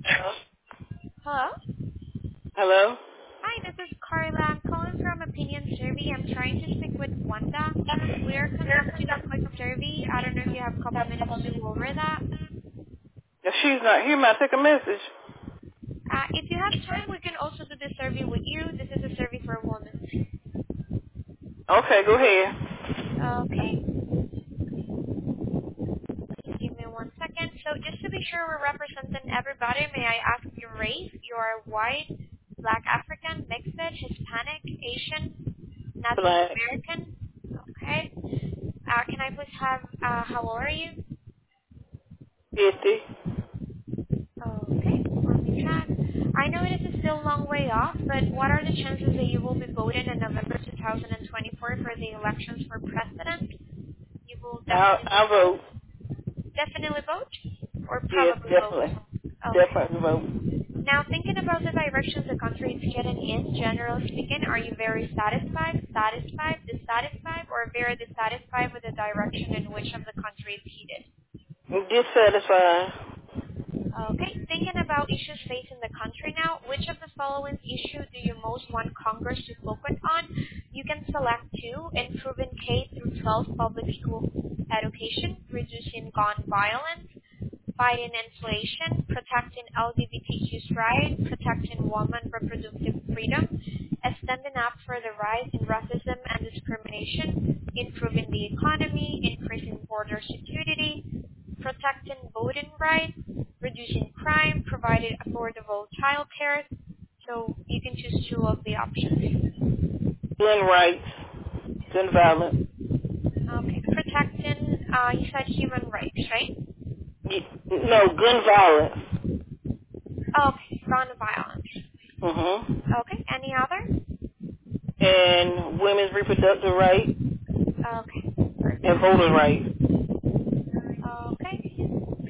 Hello? Hello? Hello? Hi, this is Carla. I'm calling from Opinion Survey. I'm trying to speak with Wanda. We are conducting a quick survey. I don't know if you have a couple minutes to go over that. If she's not here, may I take a message? If you have time, we can also do the survey with you. This is a survey for women. Okay, go ahead. Okay. Give me 1 second. So just to be sure we're representing everybody, may I ask your race? You are white, black African, mixed, Hispanic, Asian, Native Black. American. Okay. Can I please have, how old are you? 50. Okay, let me check. I know it is still a long way off, but what are the chances that you will be voting in November 2024 for the elections for president? You will I'll definitely vote. vote or Yes, probably vote. definitely. Okay. Definitely vote. Now, thinking about the directions the country is getting in, generally speaking, are you very dissatisfied, or very dissatisfied with the direction in which of the country is headed? Dissatisfied. Okay, thinking about issues facing the country now, which of the following issues do you most want Congress to focus on? You can select two: improving K through 12 public school education, reducing gun violence, fighting inflation, protecting LGBTQ rights, protecting women reproductive freedom, standing up for the rise in racism and discrimination, improving the economy, increasing border security, protecting voting rights, reducing crime, providing affordable child care. So you can choose two of the options. Gun rights. Gun violence. Okay, protecting, you said human rights, right? No, gun violence. Okay, gun violence. Mm-hmm. Okay, any other? And women's reproductive right Okay, and perfect. voting rights. Okay.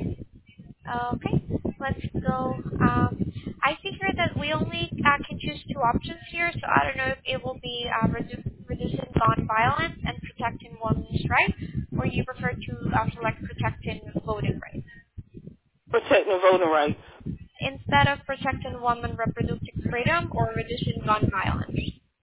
Okay, let's go. I see here that we only can choose two options here, so I don't know if it will be reducing gun violence and protecting women's rights, or you prefer to select protecting voting rights. Protecting voting rights. Instead of protecting women reproductive freedom or reducing gun violence.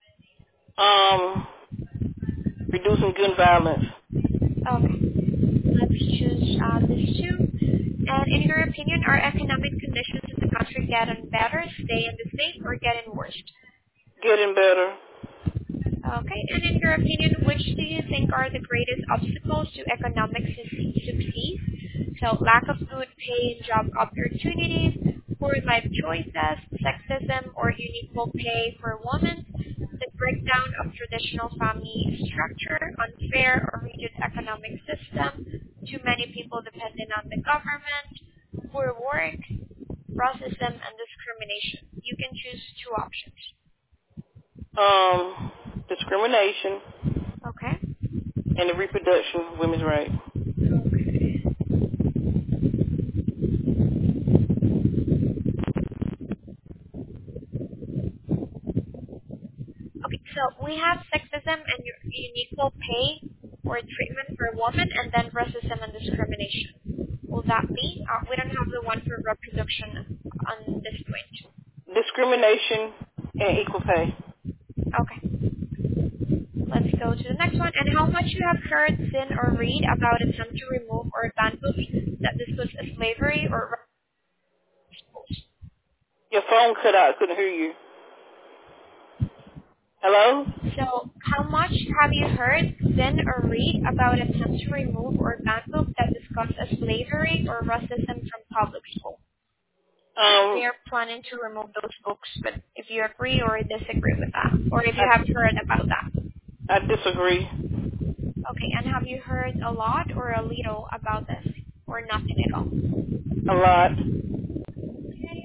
Um, Reducing gun violence. Okay, let's choose these two. And in your opinion, are economic conditions in the country getting better, staying the same, or getting worse? Getting better. Okay, and in your opinion, which do you think are the greatest obstacles to economic success? So lack of food, pay, job opportunities, poor life choices, sexism, or unequal pay for women, the breakdown of traditional family structure, unfair or rigid economic system, too many people depending on the government, poor work, racism, and discrimination. You can choose two options. Discrimination Okay? and the reproduction of women's rights. Okay, so we have sexism and unequal pay or treatment for women, and then racism and discrimination. Will that be? We don't have the one for reproduction on this point. Discrimination and equal pay. Okay, let's go to the next one. And how much you have heard, seen, or read about attempt to remove or ban books that discuss slavery or Your phone cut out. I couldn't hear you. Hello? so how much have you heard, seen, or read about attempts to remove or ban books that discuss slavery or racism from public schools? We Um, are planning to remove those books, but if you agree or disagree with that, or if you I, have heard about that. I disagree. Okay, and have you heard a lot or a little about this, or nothing at all? A lot. Okay,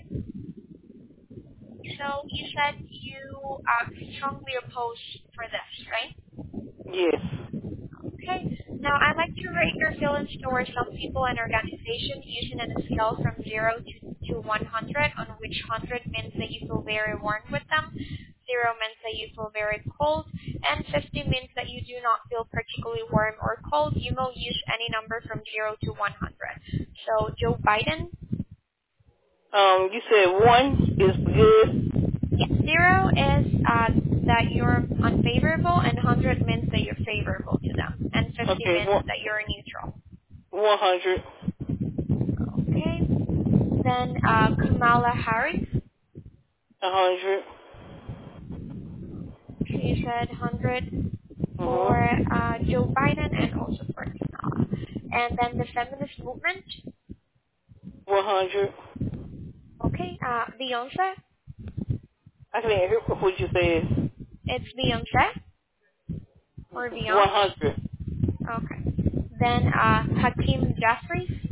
so you said you strongly oppose for this, right? Yes. Okay. Now, I'd like to rate your feelings towards some people and organizations using a scale from 0 to 100, on which 100 means that you feel very warm with them, 0 means that you feel very cold, and 50 means that you do not feel particularly warm or cold. You may use any number from 0 to 100. So, Joe Biden, You said 1 is good. Yes, 0 is that you're unfavorable, and 100 means that you're favorable to them, and 50 Okay, means that you're neutral. 100. Okay. Then Kamala Harris, 100. she said 100 for Mhm. Joe Biden and also for Kamala. And then the feminist movement, 100. okay, Beyonce, I can't hear what you said. it's Beyonce or Beyonce. 100. Okay. Then Hakeem Jeffries,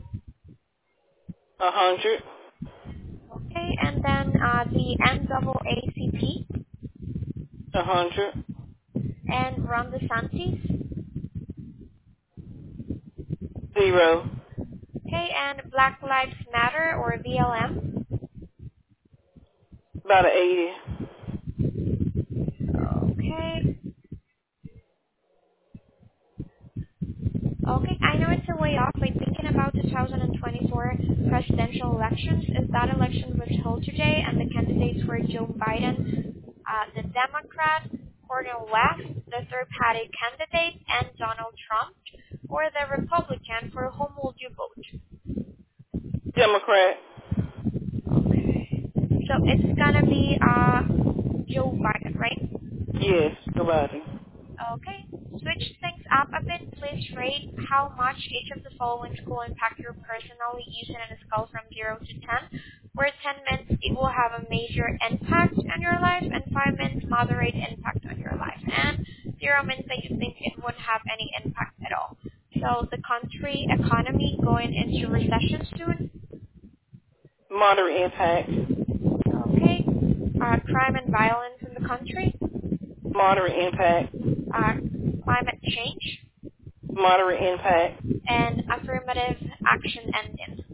100. okay, and then the NAACP 100. and Ron DeSantis, 0. okay, and Black Lives Matter or BLM, About a 80. okay. Okay, I know it's a way off, but thinking about 2024 presidential elections, is that election was held today, and the candidates were Joe Biden, the Democrat, Cornel West, the third-party candidate, and Donald Trump, or the Republican, for whom would you vote? Democrat. So it's gonna be Joe Biden, right? Yes. Nobody. Okay. Switch things up a bit. Please rate how much each of the following will impact your personally using on a scale from 0 to 10. Where 10 means it will have a major impact on your life, and 5 means moderate impact on your life, and 0 means that you think it won't have any impact at all. So the country economy going into recession soon. Moderate impact. Okay. Crime and violence in the country. Moderate impact. Uh, Climate change. Moderate impact. And affirmative action ending.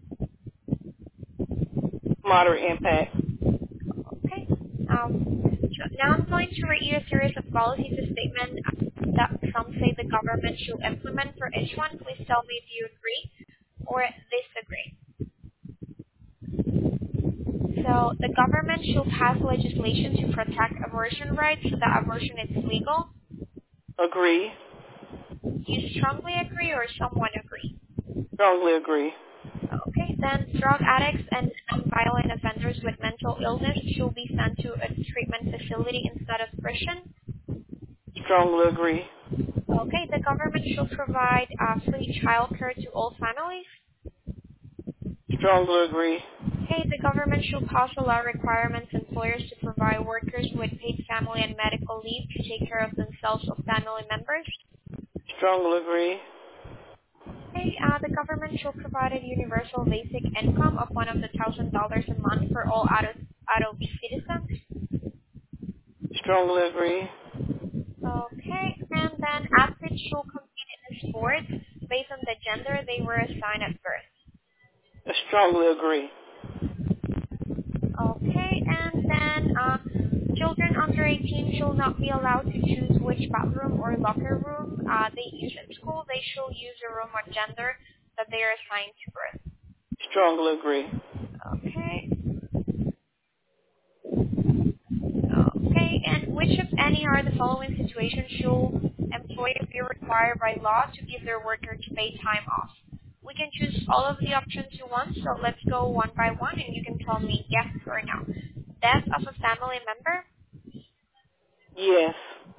Moderate impact. Okay. So now I'm going to read you a series of policies and statements that some say the government should implement. For each one, please tell me if you agree or disagree. So the government should pass legislation to protect abortion rights so that abortion is legal. Agree. You strongly agree or somewhat agree? Strongly agree. Okay, then drug addicts and violent offenders with mental illness should be sent to a treatment facility instead of prison. Strongly agree. Okay, the government should provide free childcare to all families. Strongly agree. Okay, the government should also allow requirements employers to provide workers with paid family and medical leave to take care of themselves or family members. Strongly agree. Okay, the government should provide a universal basic income of $1,000 a month for all adult citizens. Strongly agree. Okay, and then athletes should compete in sports based on the gender they were assigned at birth. Strongly agree. Okay, and then children under 18 should not be allowed to choose which bathroom or locker room they use at school. They should use the room or gender that they are assigned to birth. Strongly agree. Okay. Okay, and which of any are the following situations should employers be required by law to give their workers paid time off? We can choose all of the options you want, so let's go one by one and you can tell me yes or no. Death of a family member. Yes.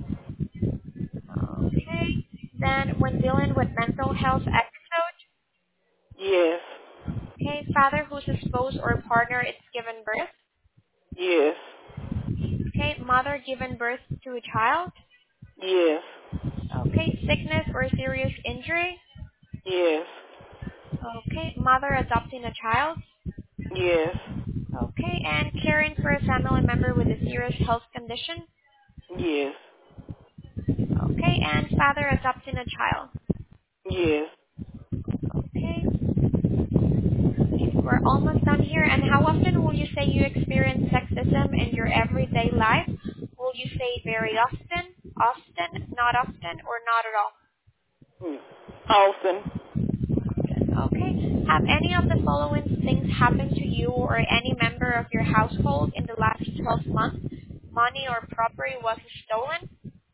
Okay. Then when dealing with mental health episode. Yes. Okay. Father whose spouse or partner is given birth. Yes. Okay. Mother given birth to a child. Yes. Okay. Sickness or serious injury. Yes. Okay. Mother adopting a child. Yes. Okay. And caring for a family member with a serious health condition. Yes. Okay. And father adopting a child. Yes. Okay. We're almost done here. And how often will you say you experience sexism in your everyday life? Will you say very often, often, not often, or not at all? Often. Okay. Have any of the following things happened to you or any member of your household in the last 12 months? Money or property was stolen?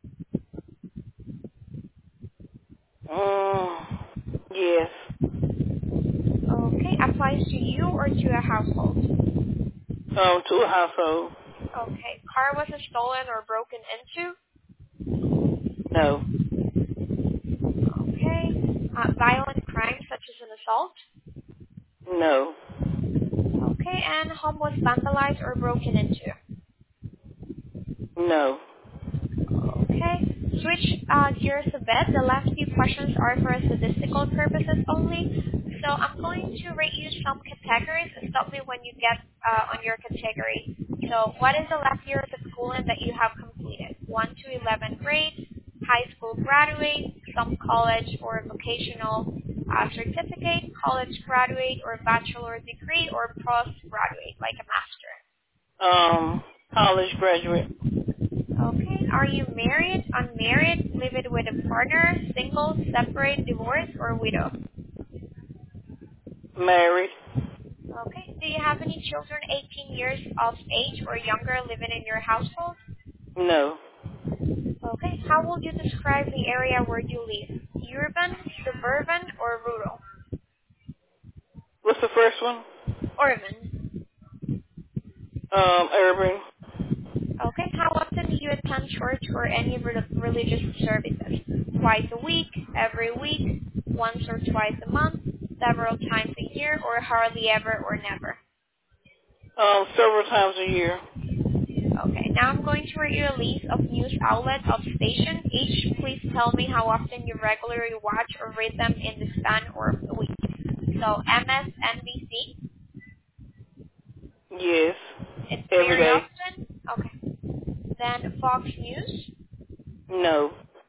Yes. Okay. Applies to you or to a household? To a household. Okay. Car was stolen or broken into? No. Okay. Violent crime such as an assault? No. Okay. And home was vandalized or broken into? No. Okay. Switch gears a bit. The last few questions are for statistical purposes only. So I'm going to rate you some categories. Stop me when you get on your category. So what is the last year of schooling that you have completed? 1 to 11 grade, high school graduate, some college or vocational certificate, college graduate or bachelor degree, or postgraduate like a master. College graduate. Okay. Are you married, unmarried, living with a partner, single, separate, divorced, or widow? Married. Okay. Do you have any children 18 years of age or younger living in your household? No. Okay. How would you describe the area where you live? Urban, suburban, or rural? What's the first one? Urban. Urban. Okay. How often do you attend church or any religious services? Twice a week, every week, once or twice a month, several times a year, or hardly ever or never? Several times a year. Okay, now I'm going to read you a list of news outlets of stations. Each, please tell me how often you regularly watch or read them in the span or a week. So MSNBC, Yes. it's Every very day. often. Okay. Then Fox News. No.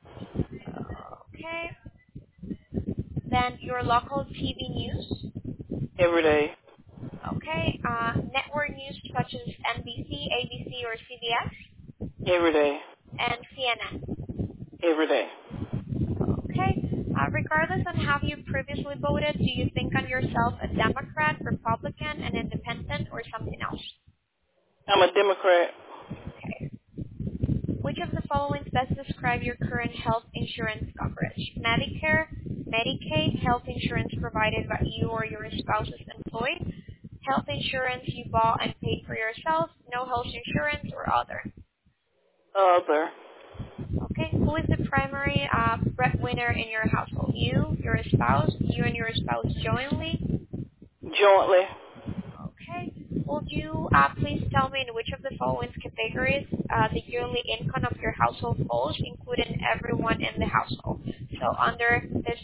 Okay. Then your local TV news. Every day. Okay. Network news such as NBC, ABC, or CBS, Every day. and CNN. Every day. Okay. Regardless on how you previously voted, do you think on yourself a Democrat, Republican, an independent, or something else? I'm a Democrat. Okay. Which of the following best describe your current health insurance coverage? Medicare, Medicaid, health insurance provided by you or your spouse's employee, health insurance you bought and paid for yourself, no health insurance, or other. Other. Okay. Who is the primary breadwinner in your household? You, your spouse, you and your spouse jointly? Jointly. Okay. Would you please tell me in which of the following categories the yearly income of your household falls, including everyone in the household? So under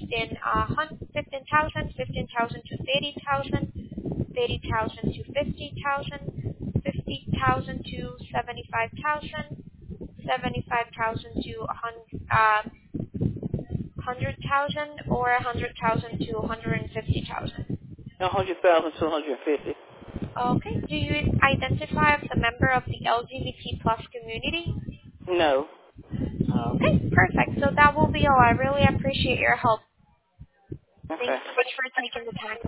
15,000, 15,000 to 30,000, 30,000 to 50,000, 50,000 to 75,000, 75,000 to 100,000, or 100,000 to 150,000. 100,000 to 150. Okay. Do you identify as a member of the LGBT plus community? No. Okay, perfect. So that will be all. I really appreciate your help. Thanks Okay. so much for taking the time.